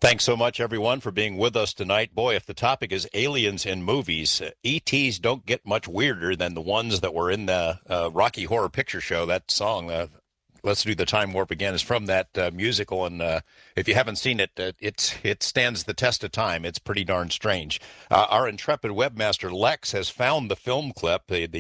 Thanks so much, everyone, for being with us tonight. Boy, if the topic is aliens in movies, ETs don't get much weirder than the ones that were in the Rocky Horror Picture Show. That song, "Let's Do the Time Warp Again," is from that musical, and if you haven't seen it, it stands the test of time. It's pretty darn strange. Our intrepid webmaster Lex has found the film clip,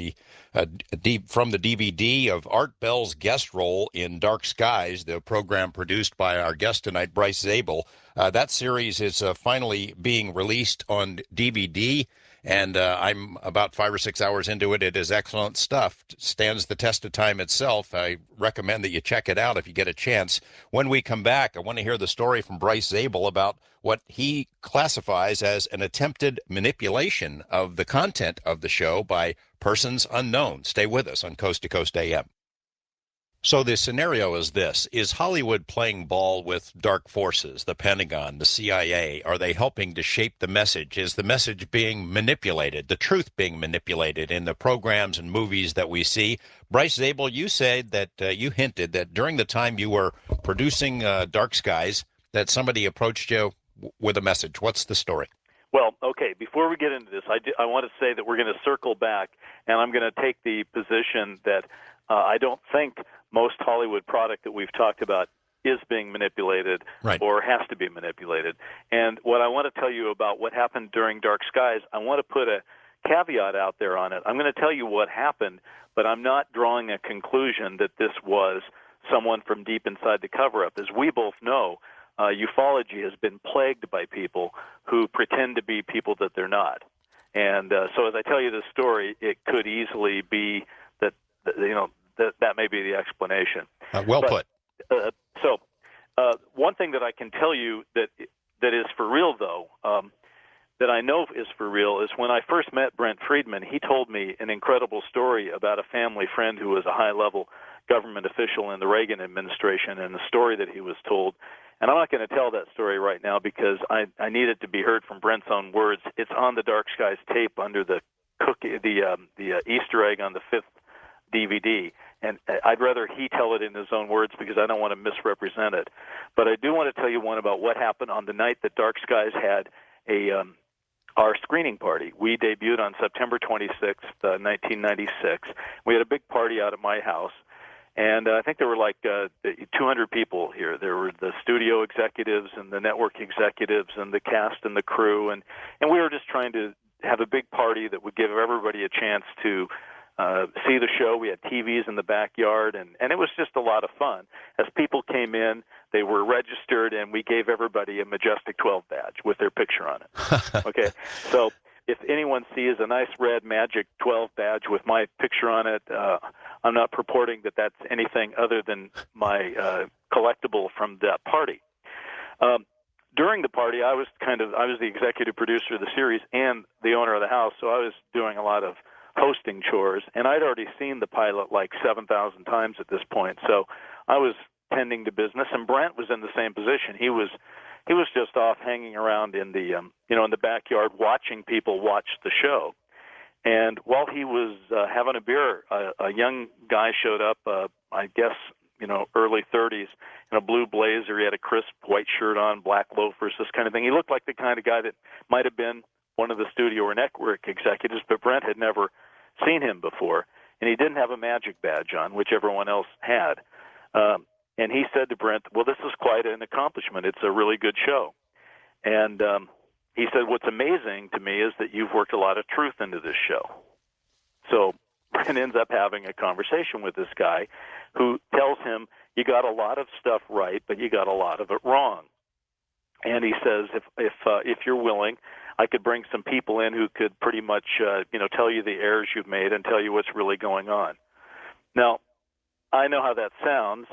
from the DVD of Art Bell's guest role in Dark Skies, the program produced by our guest tonight, Bryce Zabel. That series is finally being released on DVD, and I'm about 5 or 6 hours into it. It is excellent stuff. It stands the test of time itself. I recommend that you check it out if you get a chance. When we come back, I want to hear the story from Bryce Zabel about what he classifies as an attempted manipulation of the content of the show by persons unknown. Stay with us on Coast to Coast AM. So the scenario is this. Is Hollywood playing ball with dark forces, the Pentagon, the CIA? Are they helping to shape the message? Is the message being manipulated, the truth being manipulated in the programs and movies that we see? Bryce Zabel, you said that you hinted that during the time you were producing Dark Skies, that somebody approached you with a message. What's the story? Well, okay, before we get into this, I want to say that we're going to circle back, and I'm going to take the position that I don't think most Hollywood product that we've talked about is being manipulated or has to be manipulated. And what I want to tell you about what happened during Dark Skies, I want to put a caveat out there on it. I'm going to tell you what happened, but I'm not drawing a conclusion that this was someone from deep inside the cover-up. As we both know, ufology has been plagued by people who pretend to be people that they're not. And so as I tell you this story, it could easily be that, that may be the explanation. Well put. So one thing that I can tell you that is for real, though, that I know is for real, is when I first met Brent Friedman, he told me an incredible story about a family friend who was a high-level government official in the Reagan administration, and the story that he was told. And I'm not going to tell that story right now because I need it to be heard from Brent's own words. It's on the Dark Skies tape under the Easter egg on the fifth DVD. And I'd rather he tell it in his own words because I don't want to misrepresent it. But I do want to tell you one about what happened on the night that Dark Skies had our screening party. We debuted on September 26th, 1996. We had a big party out at my house. And I think there were like 200 people here. There were the studio executives and the network executives and the cast and the crew. And we were just trying to have a big party that would give everybody a chance to see the show. We had TVs in the backyard, and it was just a lot of fun. As people came in, they were registered, and we gave everybody a Majestic 12 badge with their picture on it. Okay, so if anyone sees a nice red Magic 12 badge with my picture on it, I'm not purporting that that's anything other than my collectible from that party. During the party, I was the executive producer of the series and the owner of the house, so I was doing a lot of hosting chores, and I'd already seen the pilot like 7,000 times at this point, so I was tending to business, and Brent was in the same position. He was just off hanging around in the in the backyard watching people watch the show. And while he was having a beer, a young guy showed up, I guess, early 30s, in a blue blazer. He had a crisp white shirt on, black loafers, this kind of thing. He looked like the kind of guy that might have been one of the studio or network executives, but Brent had never seen him before. And he didn't have a Magic badge on, which everyone else had. And he said to Brent, well, this is quite an accomplishment. It's a really good show. And he said, what's amazing to me is that you've worked a lot of truth into this show. So Brent ends up having a conversation with this guy who tells him, you got a lot of stuff right, but you got a lot of it wrong. And he says, if you're willing, I could bring some people in who could pretty much, tell you the errors you've made and tell you what's really going on. Now, I know how that sounds,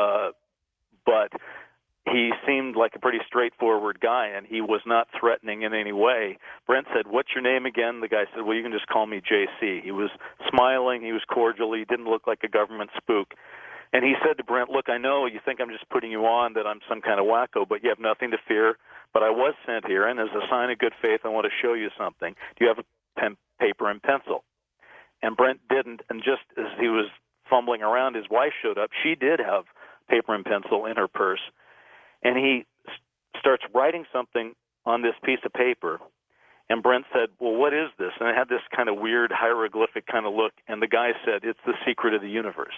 but he seemed like a pretty straightforward guy, and he was not threatening in any way. Brent said, what's your name again? The guy said, well, you can just call me JC. He was smiling. He was cordial. He didn't look like a government spook. And he said to Brent, look, I know you think I'm just putting you on, that I'm some kind of wacko, but you have nothing to fear. But I was sent here, and as a sign of good faith, I want to show you something. Do you have a paper and pencil? And Brent didn't, and just as he was fumbling around, his wife showed up. She did have paper and pencil in her purse. And he starts writing something on this piece of paper. And Brent said, well, what is this? And it had this kind of weird hieroglyphic kind of look. And the guy said, it's the secret of the universe.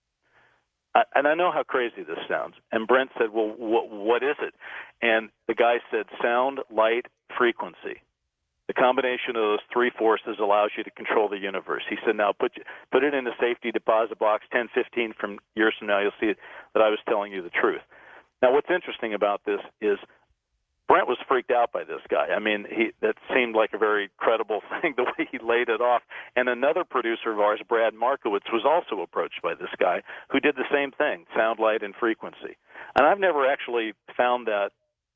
And I know how crazy this sounds. And Brent said, well, what is it? And the guy said, sound, light, frequency. The combination of those three forces allows you to control the universe. He said, now put it in a safety deposit box. 10, 15 years from now, you'll see that I was telling you the truth. Now, what's interesting about this is Brent was freaked out by this guy. I mean, that seemed like a very credible thing, the way he laid it off. And another producer of ours, Brad Markowitz, was also approached by this guy who did the same thing, sound, light, and frequency. And I've never actually found that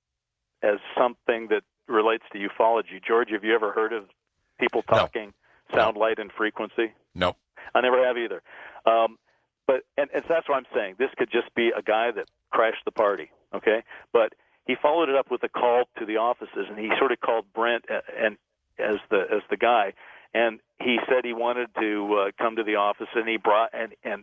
as something that relates to ufology. George, have you ever heard of people talking sound, light, and frequency? No. I never have either. But that's what I'm saying. This could just be a guy that crashed the party, okay? But he followed it up with a call to the offices, and he sort of called Brent as the guy, and he said he wanted to come to the office, and he brought and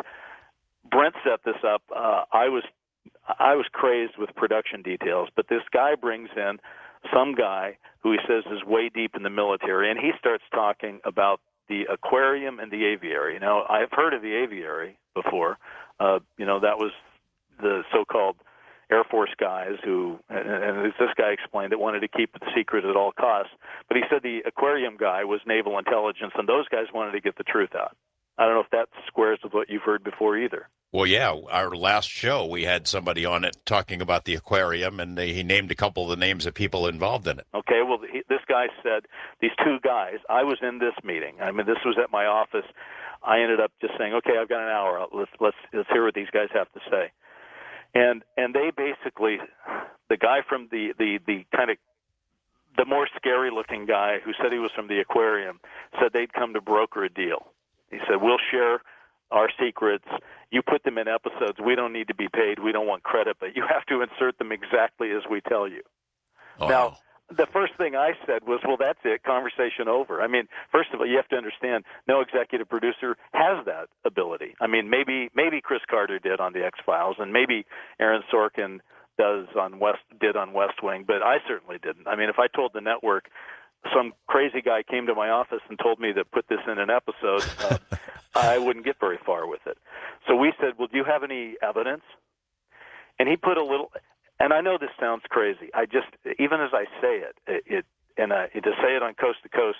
Brent set this up. I was crazed with production details, but this guy brings in some guy who he says is way deep in the military, and he starts talking about the aquarium and the aviary. Now, I've heard of the aviary before. That was the so-called Air Force guys who, and as this guy explained it, wanted to keep it secret at all costs. But he said the aquarium guy was naval intelligence, and those guys wanted to get the truth out. I don't know if that squares with what you've heard before either. Well, yeah, our last show, we had somebody on it talking about the aquarium, and he named a couple of the names of people involved in it. Okay, well, this guy said, these two guys, I was in this meeting. I mean, this was at my office. I ended up just saying, okay, I've got an hour. Let's hear what these guys have to say. And they basically, the guy from the kind of the more scary looking guy who said he was from the aquarium said they'd come to broker a deal. He said, we'll share our secrets. You put them in episodes. We don't need to be paid. We don't want credit, but you have to insert them exactly as we tell you. Oh. Now, the first thing I said was, well, that's it, conversation over. I mean, first of all, you have to understand, no executive producer has that ability. I mean, maybe Chris Carter did on the X-Files, and maybe Aaron Sorkin did on West Wing, but I certainly didn't. I mean, if I told the network, some crazy guy came to my office and told me to put this in an episode, I wouldn't get very far with it. So we said, well, do you have any evidence? And he put a little, and I know this sounds crazy. I just, even as I say it, to say it on Coast to Coast,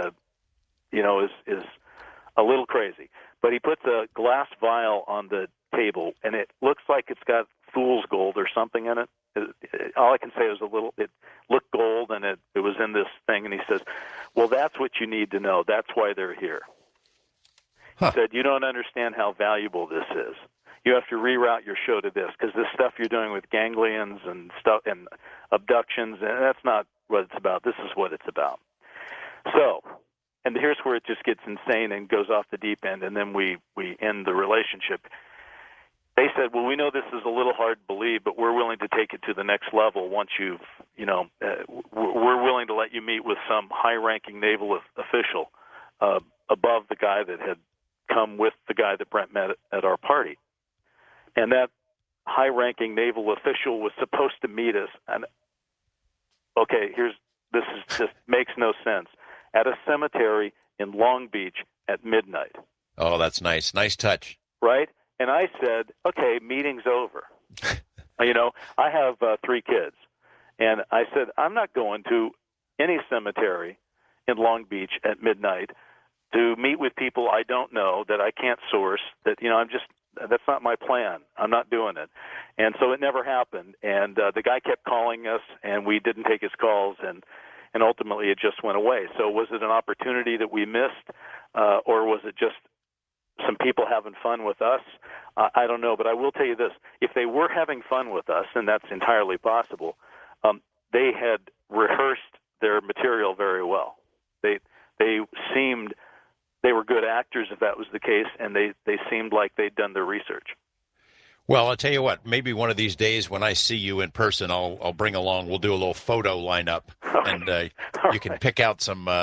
is a little crazy. But he puts a glass vial on the table, and it looks like it's got fool's gold or something in it. All I can say is it looked gold, and it was in this thing. And he says, well, that's what you need to know. That's why they're here. He said, you don't understand how valuable this is. You have to reroute your show to this, because this stuff you're doing with ganglions and stuff and abductions, and that's not what it's about. This is what it's about. So, and here's where it just gets insane and goes off the deep end, and then we end the relationship. They said, well, we know this is a little hard to believe, but we're willing to take it to the next level once we're willing to let you meet with some high-ranking naval official above the guy that had come with the guy that Brent met at our party. And that high-ranking naval official was supposed to meet us. And okay, this just makes no sense. At a cemetery in Long Beach at midnight. Oh, that's nice. Nice touch. Right? And I said, okay, meeting's over. I have 3 kids. And I said, I'm not going to any cemetery in Long Beach at midnight to meet with people I don't know, that I can't source, that, that's not my plan. I'm not doing it. And so it never happened. And the guy kept calling us, and we didn't take his calls, and ultimately it just went away. So was it an opportunity that we missed, or was it just some people having fun with us? I don't know, but I will tell you this. If they were having fun with us, and that's entirely possible, they had rehearsed their material very well. They seemed they were good actors, if that was the case, and they seemed like they'd done their research. Well, I'll tell you what, maybe one of these days when I see you in person, I'll bring along, we'll do a little photo lineup, and you can pick out some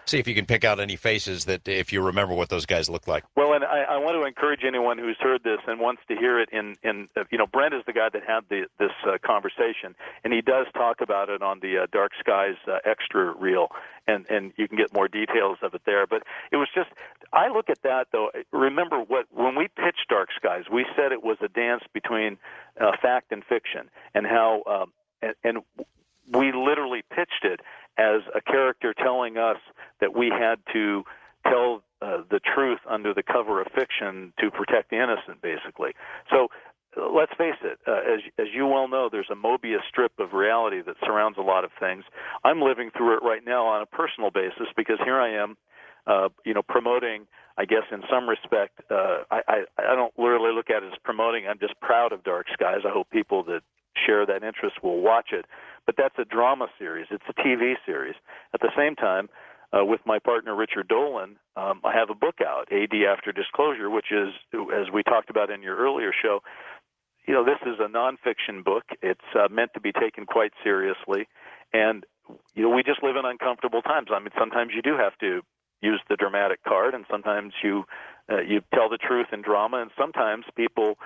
See if you can pick out any faces that, if you remember what those guys look like. Well, and I want to encourage anyone who's heard this and wants to hear it Brent is the guy that had this conversation, and he does talk about it on the Dark Skies extra reel, and you can get more details of it there. But it was just, I look at that, though. Remember, when we pitched Dark Skies, we said it was a dance between fact and fiction, and how and we literally pitched it as a character telling us that we had to tell the truth under the cover of fiction to protect the innocent, basically. So let's face it, as you well know, there's a Mobius strip of reality that surrounds a lot of things. I'm living through it right now on a personal basis because here I am, promoting, I guess in some respect, I don't really look at it as promoting. I'm just proud of Dark Skies. I hope people that share that interest will watch it. But that's a drama series. It's a TV series. At the same time, with my partner Richard Dolan, I have a book out, AD After Disclosure, which is, as we talked about in your earlier show, this is a nonfiction book. It's meant to be taken quite seriously. And, we just live in uncomfortable times. I mean, sometimes you do have to use the dramatic card, and sometimes you tell the truth in drama, and sometimes people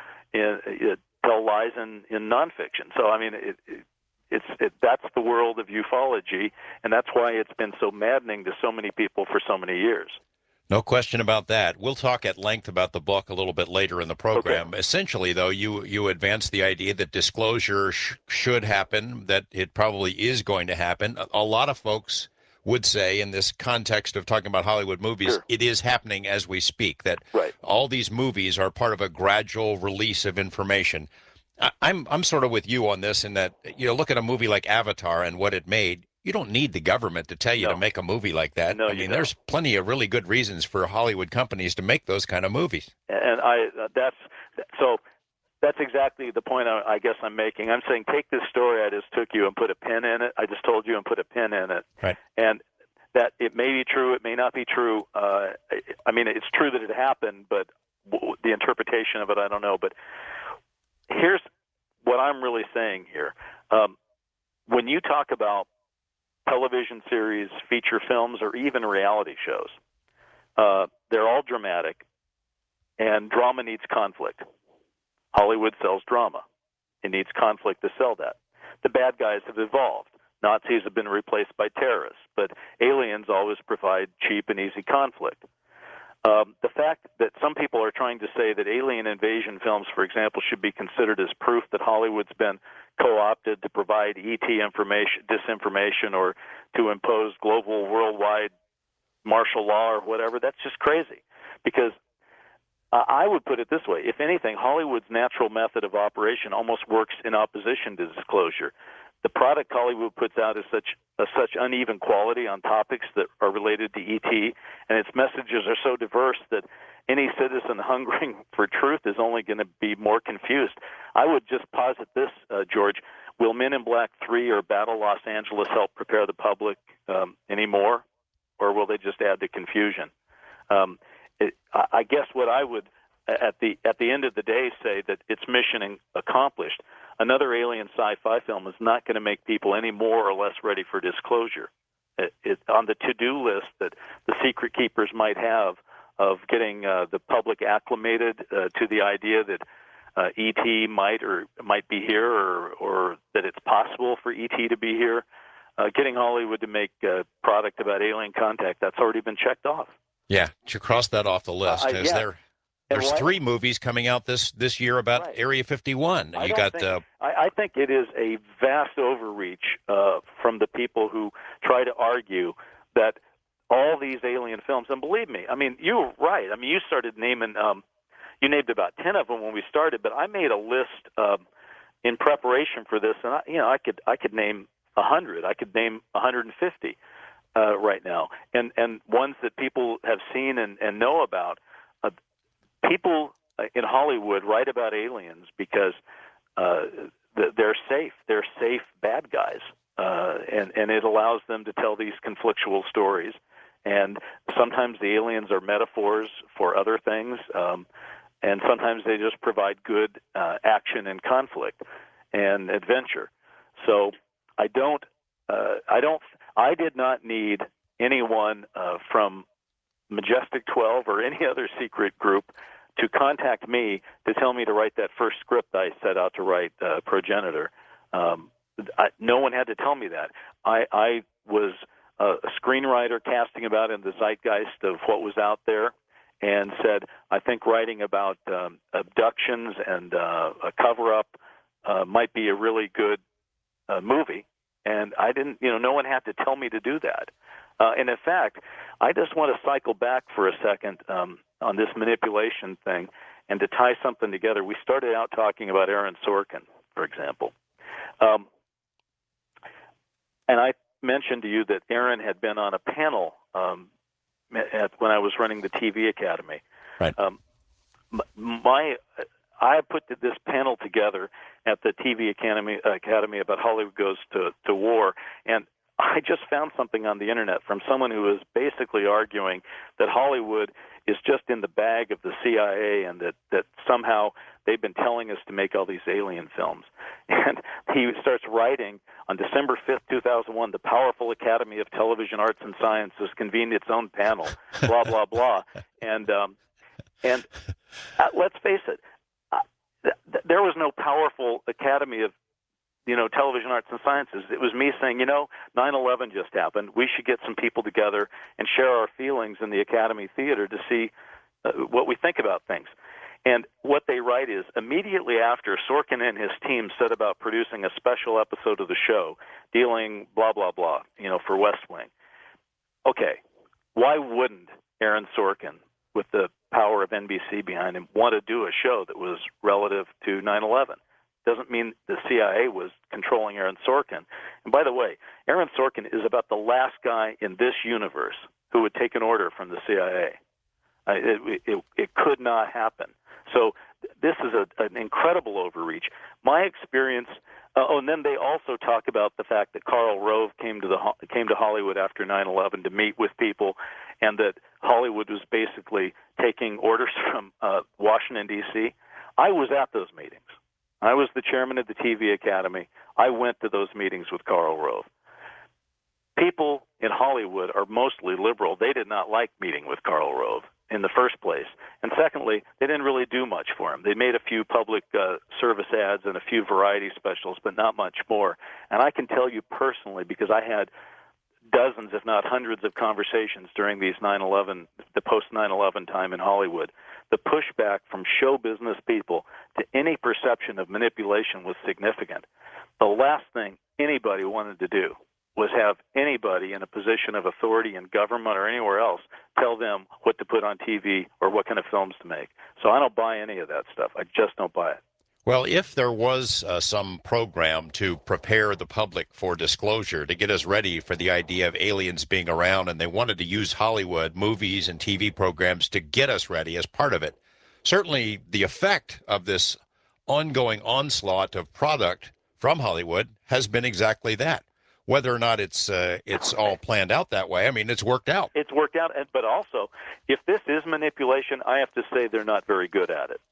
tell lies in nonfiction. So, I mean, that's the world of ufology, and that's why it's been so maddening to so many people for so many years. No question about that. We'll talk at length about the book a little bit later in the program. Okay. Essentially, though, you advance the idea that disclosure should happen, that it probably is going to happen. A lot of folks would say, in this context of talking about Hollywood movies, Sure. It is happening as we speak, that Right. all these movies are part of a gradual release of information. I'm sort of with you on this in that, look at a movie like Avatar and what it made. You don't need the government to tell you No. to make a movie like that. No, I you mean, don't. there's plenty of really good reasons for Hollywood companies to make those kind of movies. And that's exactly the point I guess I'm making. I'm saying take this story I just took you and put a pin in it. I just told you and put a pin in it. Right. And that it may be true, it may not be true. I mean, it's true that it happened, but the interpretation of it, I don't know. But here's what I'm really saying here. When you talk about television series, feature films, or even reality shows, they're all dramatic, and drama needs conflict. Hollywood sells drama. It needs conflict to sell that. The bad guys have evolved. Nazis have been replaced by terrorists, but aliens always provide cheap and easy conflict. The fact that some people are trying to say that alien invasion films, for example, should be considered as proof that Hollywood's been co-opted to provide ET disinformation, or to impose global, worldwide martial law or whatever, that's just crazy. Because I would put it this way. If anything, Hollywood's natural method of operation almost works in opposition to disclosure. The product Hollywood puts out is such uneven quality on topics that are related to ET, and its messages are so diverse that any citizen hungering for truth is only going to be more confused. I would just posit this, George. Will Men in Black 3 or Battle Los Angeles help prepare the public anymore, or will they just add to confusion? I guess what I would, at the end of the day, say that it's mission accomplished. Another alien sci-fi film is not going to make people any more or less ready for disclosure. On the to-do list that the secret keepers might have of getting the public acclimated to the idea that ET might be here, or that it's possible for ET to be here, getting Hollywood to make a product about alien contact, that's already been checked off. Yeah, to cross that off the list. There's 3 movies coming out this year about Right. Area 51. I think it is a vast overreach from the people who try to argue that all these alien films, and believe me, I mean, you were right. I mean, you started naming, you named about 10 of them when we started, but I made a list in preparation for this, and I could name 100. I could name 150 right now, and ones that people have seen and know about. People in Hollywood write about aliens because they're safe. They're safe bad guys, and it allows them to tell these conflictual stories. And sometimes the aliens are metaphors for other things, and sometimes they just provide good action and conflict and adventure. So I did not need anyone from Majestic 12 or any other secret group to contact me to tell me to write that first script I set out to write, Progenitor. No one had to tell me that. I was a screenwriter casting about in the zeitgeist of what was out there, and said, I think writing about abductions and a cover-up might be a really good movie. And I didn't, no one had to tell me to do that. And in fact, I just want to cycle back for a second on this manipulation thing and to tie something together. We started out talking about Aaron Sorkin, for example. And I mentioned to you that Aaron had been on a panel when I was running the TV Academy. Right. I put this panel together at the TV Academy about Hollywood Goes to War, and I just found something on the internet from someone who is basically arguing that Hollywood is just in the bag of the CIA and that somehow they've been telling us to make all these alien films. And he starts writing on December 5th, 2001, the powerful Academy of Television Arts and Sciences convened its own panel, blah, blah, blah. And let's face it, there was no powerful Academy of Television Arts and Sciences. It was me saying, 9/11 just happened. We should get some people together and share our feelings in the Academy Theater to see what we think about things. And what they write is, immediately after Sorkin and his team set about producing a special episode of the show dealing blah, blah, blah, for West Wing. Okay, why wouldn't Aaron Sorkin, with the power of NBC behind him, want to do a show that was relative to 9/11? Doesn't mean the CIA was controlling Aaron Sorkin. And by the way, Aaron Sorkin is about the last guy in this universe who would take an order from the CIA. It could not happen. So this is an incredible overreach. My experience. And then they also talk about the fact that Karl Rove came to Hollywood after 9/11 to meet with people, and that Hollywood was basically taking orders from Washington, D.C. I was at those meetings. I was the chairman of the TV Academy. I went to those meetings with Karl Rove. People in Hollywood are mostly liberal. They did not like meeting with Karl Rove in the first place. And secondly, they didn't really do much for him. They made a few public service ads and a few variety specials, but not much more. And I can tell you personally, because I had dozens, if not hundreds, of conversations during these 9/11, the post-9/11 time in Hollywood, the pushback from show business people to any perception of manipulation was significant. The last thing anybody wanted to do was have anybody in a position of authority in government or anywhere else tell them what to put on TV or what kind of films to make. So I don't buy any of that stuff. I just don't buy it. Well, if there was some program to prepare the public for disclosure, to get us ready for the idea of aliens being around, and they wanted to use Hollywood movies and TV programs to get us ready as part of it, certainly the effect of this ongoing onslaught of product from Hollywood has been exactly that. Whether or not it's all planned out that way, I mean, it's worked out. It's worked out, but also, if this is manipulation, I have to say they're not very good at it.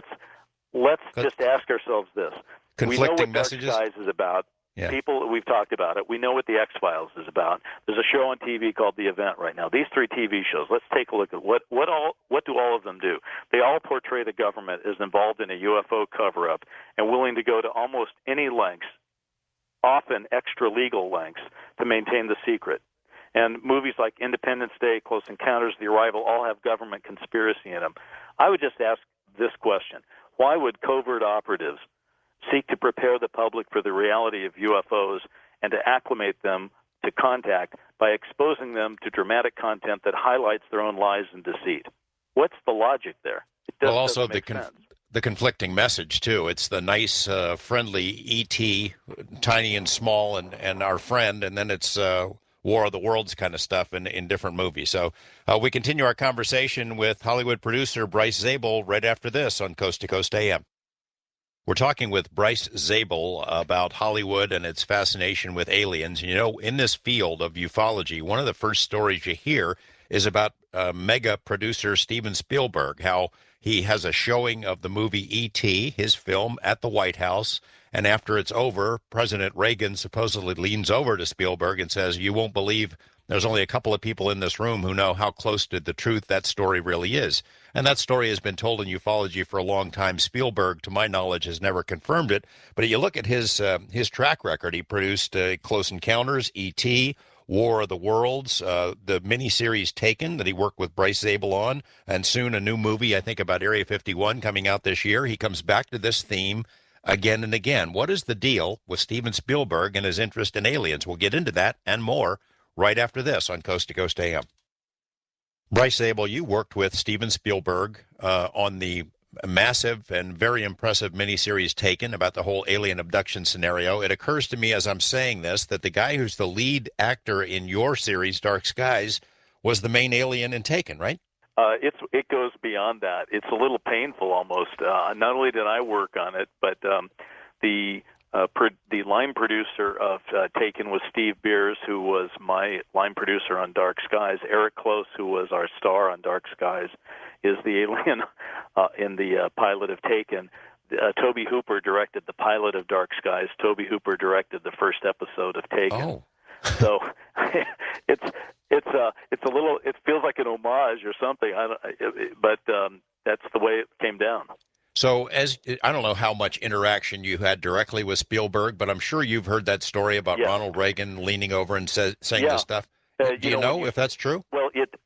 Let's just ask ourselves this. Conflicting we know what messages? Dark Skies is about. Yeah. People, we've talked about it. We know what the X-Files is about. There's a show on TV called The Event right now. These three TV shows, let's take a look at what do all of them do? They all portray the government as involved in a UFO cover-up and willing to go to almost any lengths, often extra-legal lengths, to maintain the secret. And movies like Independence Day, Close Encounters, The Arrival, all have government conspiracy in them. I would just ask this question. Why would covert operatives seek to prepare the public for the reality of UFOs and to acclimate them to contact by exposing them to dramatic content that highlights their own lies and deceit? What's the logic there? It doesn't, well, also make sense. The conflicting message, too. It's the nice, friendly E.T., tiny and small, and our friend, and then it's War of the Worlds kind of stuff in different movies. So we continue our conversation with Hollywood producer Bryce Zabel right after this on Coast to Coast AM. We're talking with Bryce Zabel about Hollywood and its fascination with aliens. You know, in this field of ufology, one of the first stories you hear is about mega producer Steven Spielberg, how he has a showing of the movie E.T., his film, at the White House, And after it's over, President Reagan supposedly leans over to Spielberg and says, "You won't believe there's only a couple of people in this room who know how close to the truth that story really is." And that story has been told in ufology for a long time. Spielberg, to my knowledge, has never confirmed it. But you look at his track record. He produced Close Encounters, E.T., War of the Worlds, the miniseries Taken that he worked with Bryce Zabel on, and soon a new movie, I think, about Area 51 coming out this year. He comes back to this theme again and again. What is the deal with Steven Spielberg and his interest in aliens? We'll get into that and more right after this on Coast to Coast AM. Bryce Zabel, you worked with Steven Spielberg on the massive and very impressive miniseries Taken about the whole alien abduction scenario. It occurs to me as I'm saying this that the guy who's the lead actor in your series, Dark Skies, was the main alien in Taken, right? It goes beyond that. It's a little painful almost. Not only did I work on it, but the line producer of Taken was Steve Beers, who was my line producer on Dark Skies. Eric Close, who was our star on Dark Skies, is the alien in the pilot of Taken. Toby Hooper directed the pilot of Dark Skies. Toby Hooper directed the first episode of Taken. Oh. So it's a little. It feels like an homage or something. But that's the way it came down. So, I don't know how much interaction you had directly with Spielberg, but I'm sure you've heard that story about Ronald Reagan leaning over and saying this stuff. Do you know if that's true? Well,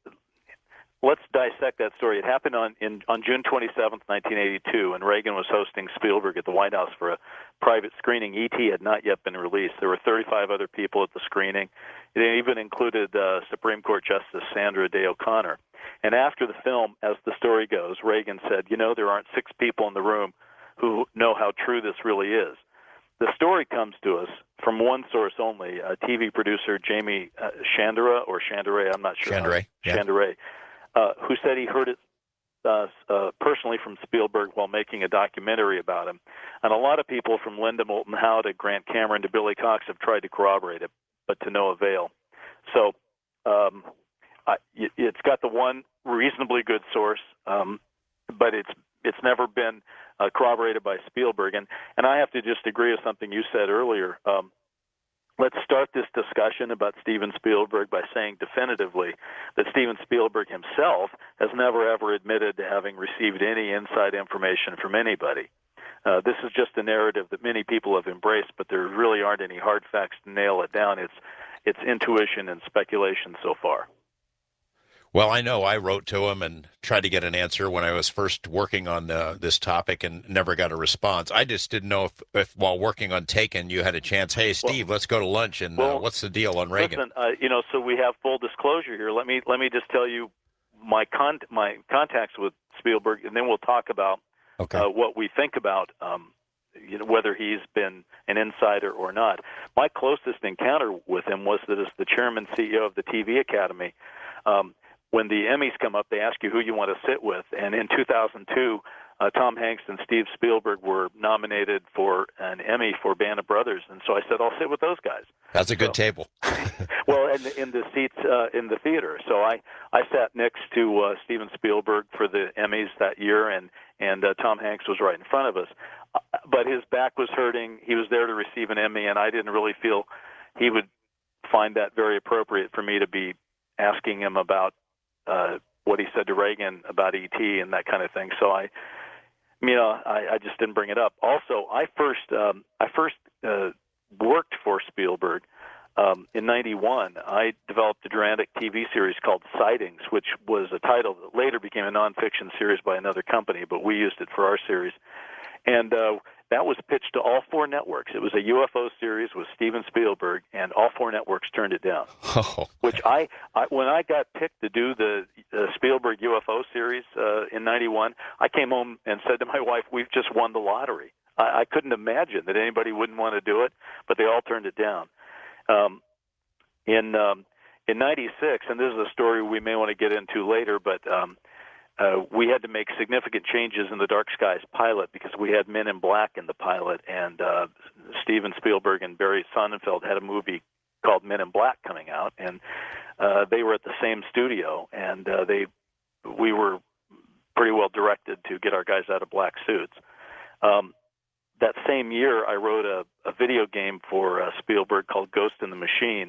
let's dissect that story. It happened on June 27th, 1982, and Reagan was hosting Spielberg at the White House for a private screening. E.T. had not yet been released. There were 35 other people at the screening. It even included Supreme Court Justice Sandra Day O'Connor. And after the film, as the story goes, Reagan said, there aren't 6 people in the room who know how true this really is. The story comes to us from one source only, TV producer Jamie Chandra, I'm not sure. Chandra, who said he heard it personally from Spielberg while making a documentary about him. And a lot of people from Linda Moulton Howe to Grant Cameron to Billy Cox have tried to corroborate it, but to no avail. So it's got the one reasonably good source, but it's never been corroborated by Spielberg. And I have to just agree with something you said earlier. Let's start this discussion about Steven Spielberg by saying definitively that Steven Spielberg himself has never, ever admitted to having received any inside information from anybody. This is just a narrative that many people have embraced, but there really aren't any hard facts to nail it down. It's intuition and speculation so far. Well, I know I wrote to him and tried to get an answer when I was first working on this topic and never got a response. I just didn't know if while working on Taken, you had a chance. Hey, Steve, let's go to lunch. And what's the deal on Reagan? Listen, so we have full disclosure here. Let me just tell you my contacts with Spielberg, and then we'll talk about what we think about whether he's been an insider or not. My closest encounter with him was that as the chairman CEO of the TV Academy. When the Emmys come up, they ask you who you want to sit with. And in 2002, Tom Hanks and Steve Spielberg were nominated for an Emmy for Band of Brothers. And so I said, I'll sit with those guys. That's a good table. Well, in the seats in the theater. So I sat next to Steven Spielberg for the Emmys that year, and Tom Hanks was right in front of us. But his back was hurting. He was there to receive an Emmy, and I didn't really feel he would find that very appropriate for me to be asking him about what he said to Reagan about E.T. and that kind of thing. So I just didn't bring it up. Also, I first worked for Spielberg in '91. I developed a dramatic TV series called Sightings, which was a title that later became a nonfiction series by another company, but we used it for our series. And that was pitched to all 4 networks. It was a UFO series with Steven Spielberg, and all 4 networks turned it down. Oh. Which when I got picked to do the Spielberg UFO series in '91, I came home and said to my wife, "We've just won the lottery." I couldn't imagine that anybody wouldn't want to do it, but they all turned it down. In '96, and this is a story we may want to get into later, but we had to make significant changes in the Dark Skies pilot because we had Men in Black in the pilot, and Steven Spielberg and Barry Sonnenfeld had a movie called Men in Black coming out, and they were at the same studio, and we were pretty well directed to get our guys out of black suits. that same year, I wrote a video game for Spielberg called Ghost in the Machine,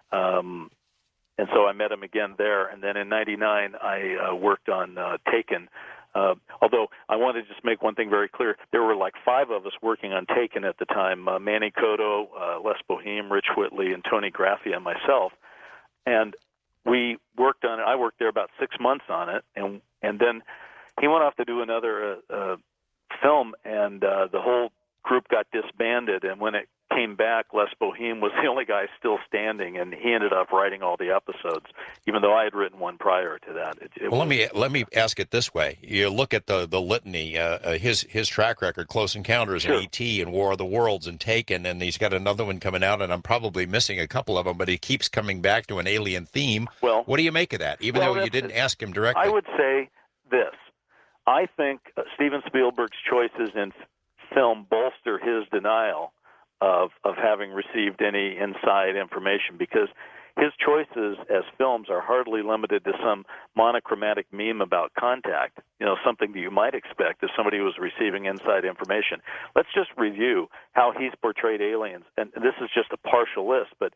and so I met him again there. And then in '99, I worked on Taken. Although I want to just make one thing very clear, there were like 5 of us working on Taken at the time: Manny Cotto, Les Boheme, Rich Whitley, and Tony Graffia, and myself. And we worked on it. I worked there about 6 months on it, and then he went off to do another film, and the whole group got disbanded. And when it came back, Les Boheme was the only guy still standing, and he ended up writing all the episodes, even though I had written one prior to that. Well, let me ask it this way: you look at the litany, his track record, Close Encounters, Sure. and E.T. and War of the Worlds and Taken, and he's got another one coming out, and I'm probably missing a couple of them, but he keeps coming back to an alien theme. Well, what do you make of that? Even though you didn't ask him directly, I would say this: I think Steven Spielberg's choices in film bolster his denial of having received any inside information, because his choices as films are hardly limited to some monochromatic meme about contact, something that you might expect if somebody was receiving inside information. Let's just review how he's portrayed aliens, and this is just a partial list, but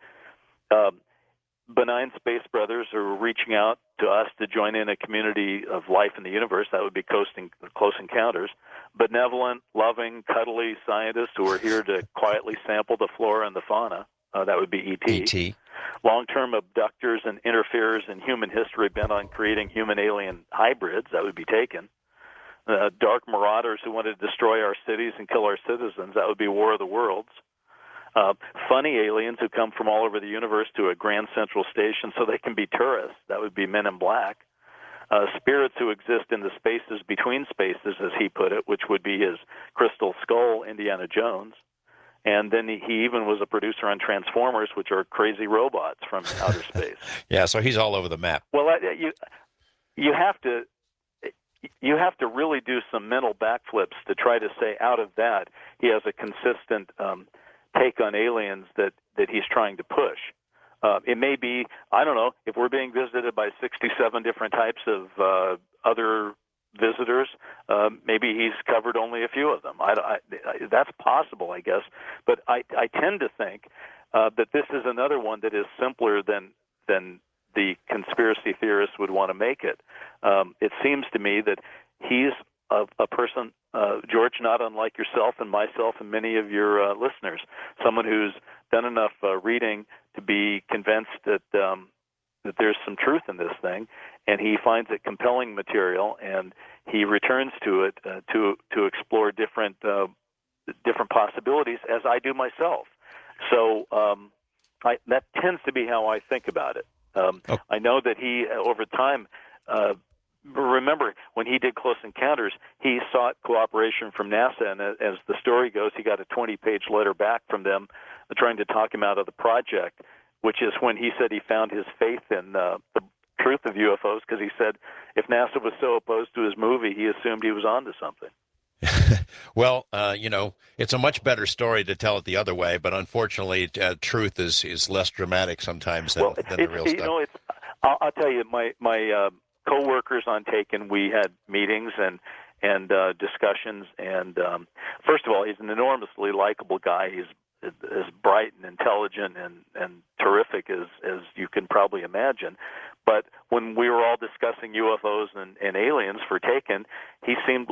benign space brothers are reaching out to us to join in a community of life in the universe. That would be Close Encounters. Benevolent, loving, cuddly scientists who are here to quietly sample the flora and the fauna. That would be E.T. E.T. Long-term abductors and interferers in human history bent on creating human-alien hybrids. That would be Taken. Dark marauders who want to destroy our cities and kill our citizens. That would be War of the Worlds. Funny aliens who come from all over the universe to a Grand Central Station so they can be tourists. That would be Men in Black. Spirits who exist in the spaces between spaces, as he put it, which would be his Crystal Skull, Indiana Jones. And then he even was a producer on Transformers, which are crazy robots from outer space. Yeah, so he's all over the map. Well, you have to really do some mental backflips to try to say out of that he has a consistent take on aliens that he's trying to push. It may be, I don't know, if we're being visited by 67 different types of other visitors, maybe he's covered only a few of them. That's possible, I guess. But I tend to think that this is another one that is simpler than the conspiracy theorists would want to make it. It seems to me that he's a person, George, not unlike yourself and myself and many of your listeners, someone who's done enough reading to be convinced that there's some truth in this thing, and he finds it compelling material, and he returns to it to explore different possibilities, as I do myself. So that tends to be how I think about it. I know that he, over time, remember, when he did Close Encounters, he sought cooperation from NASA, and as the story goes, he got a 20-page letter back from them trying to talk him out of the project, which is when he said he found his faith in the truth of UFOs, because he said if NASA was so opposed to his movie, he assumed he was onto something. Well, it's a much better story to tell it the other way, but unfortunately, truth is less dramatic sometimes than the real stuff. I'll tell you, my co-workers on Taken, we had meetings and discussions, and first of all, he's an enormously likable guy. He's as bright and intelligent and terrific as you can probably imagine. But when we were all discussing UFOs and aliens for Taken, he seemed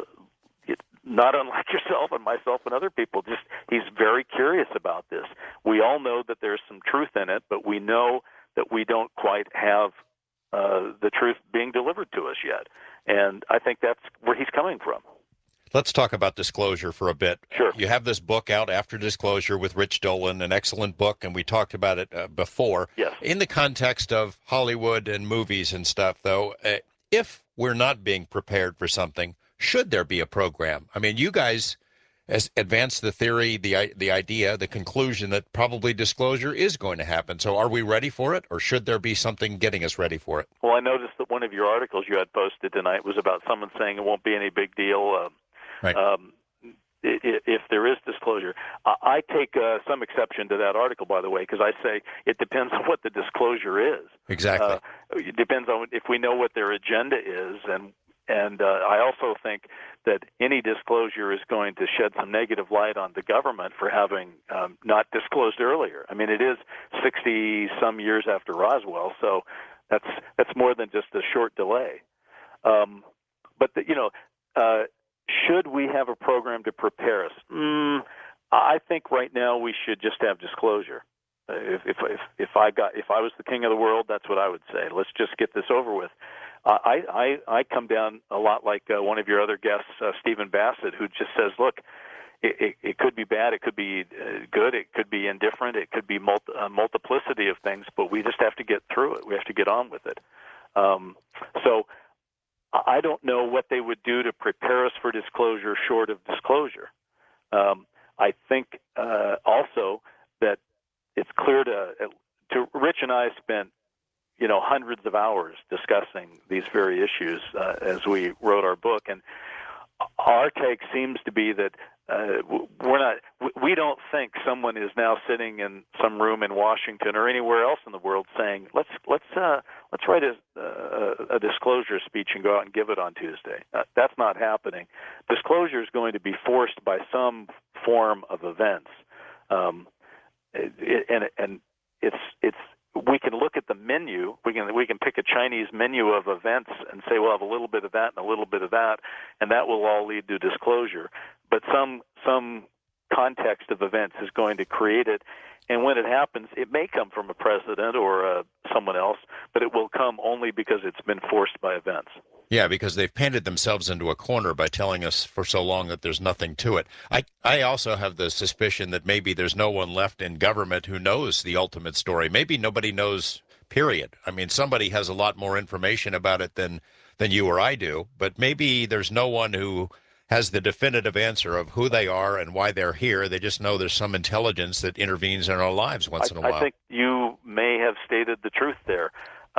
not unlike yourself and myself and other people. Just he's very curious about this. We all know that there's some truth in it, but we know that we don't quite have the truth being delivered to us yet. And I think that's where he's coming from. Let's talk about Disclosure for a bit. Sure. You have this book out, After Disclosure, with Rich Dolan, an excellent book, and we talked about it before. Yes. In the context of Hollywood and movies and stuff, though, if we're not being prepared for something, should there be a program? I mean, you guys advanced the theory, the idea, the conclusion that probably disclosure is going to happen. So are we ready for it, or should there be something getting us ready for it? Well, I noticed that one of your articles you had posted tonight was about someone saying it won't be any big deal. Right. If there is disclosure. I take some exception to that article, by the way, because I say it depends on what the disclosure is. Exactly. It depends on if we know what their agenda is, and I also think that any disclosure is going to shed some negative light on the government for having not disclosed earlier. I mean, it is 60-some years after Roswell, so that's more than just a short delay. Should we have a program to prepare us? I think right now we should just have disclosure. If I was the king of the world, that's what I would say. Let's just get this over with. I come down a lot like one of your other guests, Stephen Bassett, who just says, look, it could be bad, it could be good, it could be indifferent, it could be a multiplicity of things, but we just have to get through it. We have to get on with it. So I don't know what they would do to prepare us for disclosure short of disclosure. I think also that it's clear to Rich and I spent hundreds of hours discussing these very issues as we wrote our book, and our take seems to be that we don't think someone is now sitting in some room in Washington or anywhere else in the world saying let's write a disclosure speech and go out and give it on Tuesday. That's not happening. Disclosure is going to be forced by some form of events, and it's. We can look at the menu. We can pick a Chinese menu of events and say we'll have a little bit of that and a little bit of that, and that will all lead to disclosure. But some context of events is going to create it, and when it happens, it may come from a president or someone else, but it will come only because it's been forced by events. Yeah, because they've painted themselves into a corner by telling us for so long that there's nothing to it. I also have the suspicion that maybe there's no one left in government who knows the ultimate story. Maybe nobody knows, period. I mean, somebody has a lot more information about it than you or I do, but maybe there's no one who has the definitive answer of who they are and why they're here. They just know there's some intelligence that intervenes in our lives once in a while. I think you may have stated the truth there.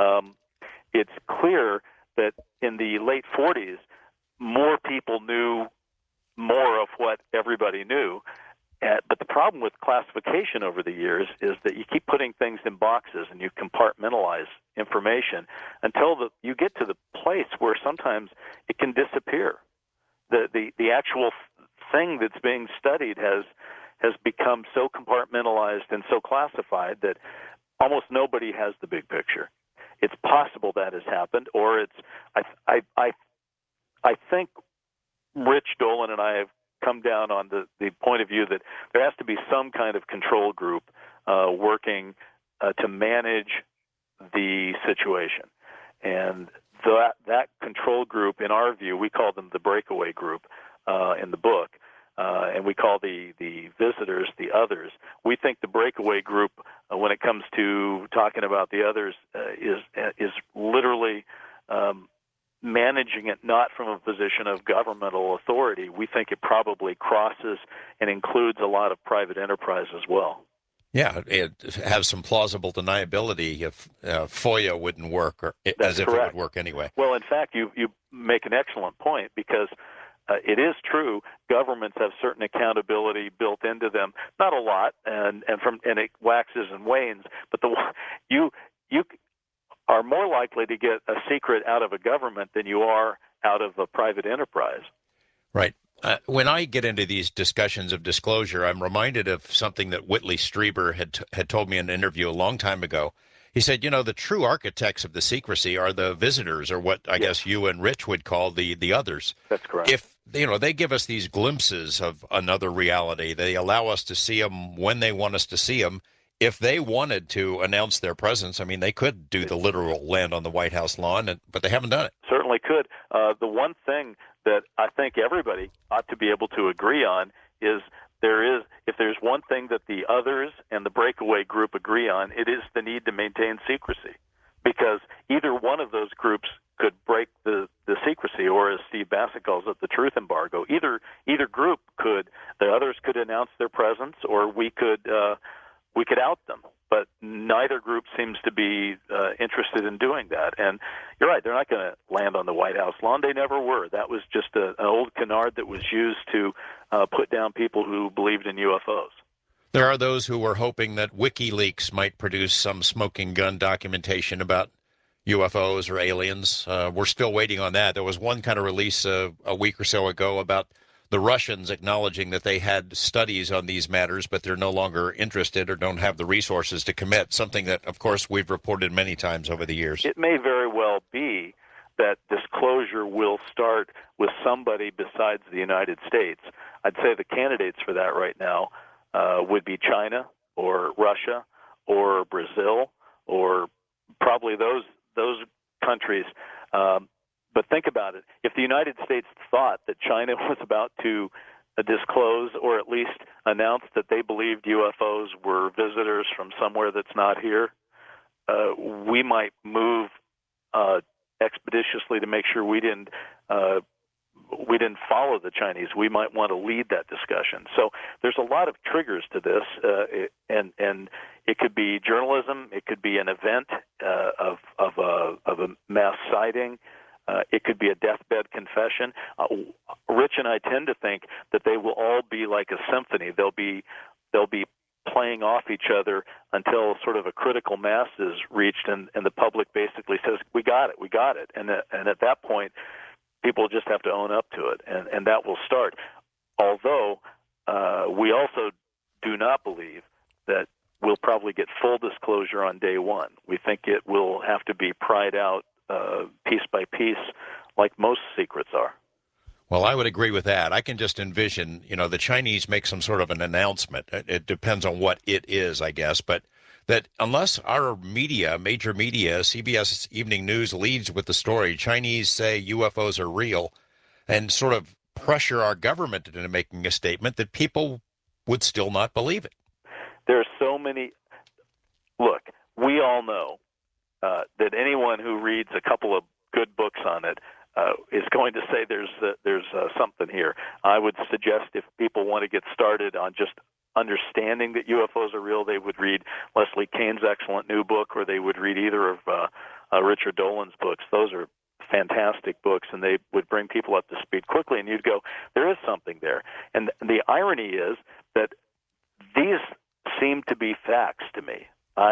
It's clear that in the late 40s, more people knew more of what everybody knew. But the problem with classification over the years is that you keep putting things in boxes and you compartmentalize information until you get to the place where sometimes it can disappear. The actual thing that's being studied has become so compartmentalized and so classified that almost nobody has the big picture. It's possible that has happened, or I think Rich Dolan and I have come down on the point of view that there has to be some kind of control group working to manage the situation. And that control group, in our view, we call them the breakaway group in the book, and we call the visitors the others. We think the breakaway group, when it comes to talking about the others, is literally managing it not from a position of governmental authority. We think it probably crosses and includes a lot of private enterprise as well. Yeah, it has some plausible deniability if FOIA wouldn't work, or as if it would work anyway. Well, in fact, you make an excellent point, because it is true governments have certain accountability built into them. Not a lot, and it waxes and wanes. But you are more likely to get a secret out of a government than you are out of a private enterprise. Right. When I get into these discussions of disclosure, I'm reminded of something that Whitley Strieber had told me in an interview a long time ago. He said, the true architects of the secrecy are the visitors, or what I guess you and Rich would call the others. That's correct. If they give us these glimpses of another reality, they allow us to see them when they want us to see them. If they wanted to announce their presence, I mean, they could do the literal land on the White House lawn, but they haven't done it. Certainly could. The one thing that I think everybody ought to be able to agree on is if there's one thing that the others and the breakaway group agree on, it is the need to maintain secrecy, because either one of those groups could break the secrecy, or as Steve Bassett calls it, the truth embargo. Either group could. The others could announce their presence, or we could out them. But neither group seems to be interested in doing that. And you're right, they're not going to land on the White House lawn. They never were. That was just an old canard that was used to put down people who believed in UFOs. There are those who were hoping that WikiLeaks might produce some smoking gun documentation about UFOs or aliens. We're still waiting on that. There was one kind of release a week or so ago about the Russians acknowledging that they had studies on these matters, but they're no longer interested or don't have the resources to commit, something that, of course, we've reported many times over the years. It may very well be that disclosure will start with somebody besides the United States. I'd say the candidates for that right now would be China or Russia or Brazil or probably those countries. But think about it. If the United States thought that China was about to disclose or at least announce that they believed UFOs were visitors from somewhere that's not here, we might move expeditiously to make sure we didn't follow the Chinese. We might want to lead that discussion. So there's a lot of triggers to this, and it could be journalism, it could be an event of a mass sighting, it could be a deathbed confession. Rich and I tend to think that they will all be like a symphony. They'll be playing off each other until sort of a critical mass is reached, and the public basically says, we got it. And at that point, people just have to own up to it, and that will start. Although we also do not believe that we'll probably get full disclosure on day one. We think it will have to be pried out piece by piece, like most secrets are. Well, I would agree with that. I can just envision, the Chinese make some sort of an announcement. It depends on what it is, I guess, but that unless our media, major media, CBS Evening News leads with the story, Chinese say UFOs are real, and sort of pressure our government into making a statement, that people would still not believe it. There are so many. Look, we all know that anyone who reads a couple of good books on it is going to say there's something here. I would suggest if people want to get started on just understanding that UFOs are real, they would read Leslie Kane's excellent new book, or they would read either of Richard Dolan's books. Those are fantastic books, and they would bring people up to speed quickly, and you'd go, there is something there. And the irony is that these seem to be facts to me.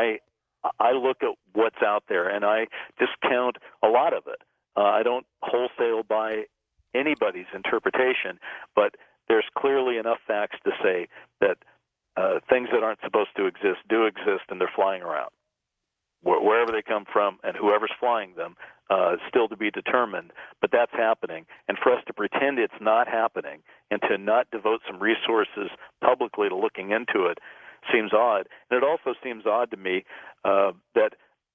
I look at what's out there, and I discount a lot of it. I don't wholesale buy anybody's interpretation, but there's clearly enough facts to say that things that aren't supposed to exist do exist, and they're flying around. Wherever they come from and whoever's flying them, still to be determined, but that's happening. And for us to pretend it's not happening and to not devote some resources publicly to looking into it seems odd. And it also seems odd to me that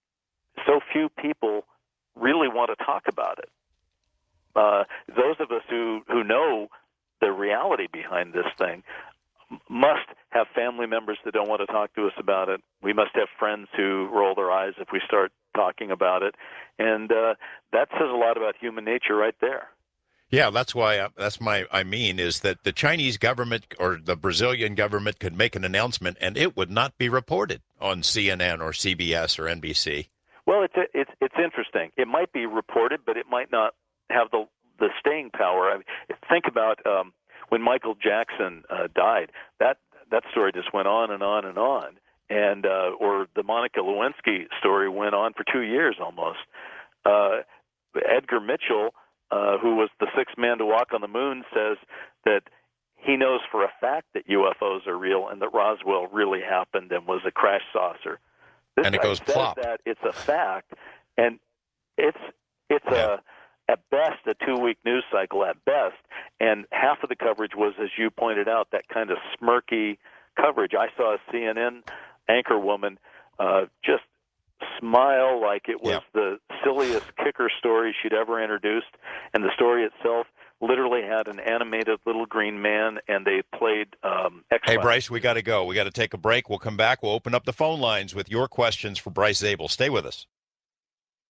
so few people really want to talk about it. Those of us who know the reality behind this thing must have family members that don't want to talk to us about it. We must have friends who roll their eyes if we start talking about it. And that says a lot about human nature right there. Yeah, that's why I mean is that the Chinese government or the Brazilian government could make an announcement and it would not be reported on CNN or CBS or NBC. Well, it's interesting. It might be reported, but it might not have the staying power. I mean, think about when Michael Jackson died. That story just went on and on and on, and or the Monica Lewinsky story went on for 2 years almost. Edgar Mitchell, who was the sixth man to walk on the moon, says that he knows for a fact that UFOs are real and that Roswell really happened and was a crash saucer. This and it goes plop. That it's a fact, and it's at best a 2-week news cycle at best, and half of the coverage was, as you pointed out, that kind of smirky coverage. I saw a CNN anchor woman just smile like it was the silliest kicker story she'd ever introduced, and the story itself literally had an animated little green man, and they played X-Files. Hey, Bryce, we got to go. We got to take a break. We'll come back. We'll open up the phone lines with your questions for Bryce Zabel. Stay with us.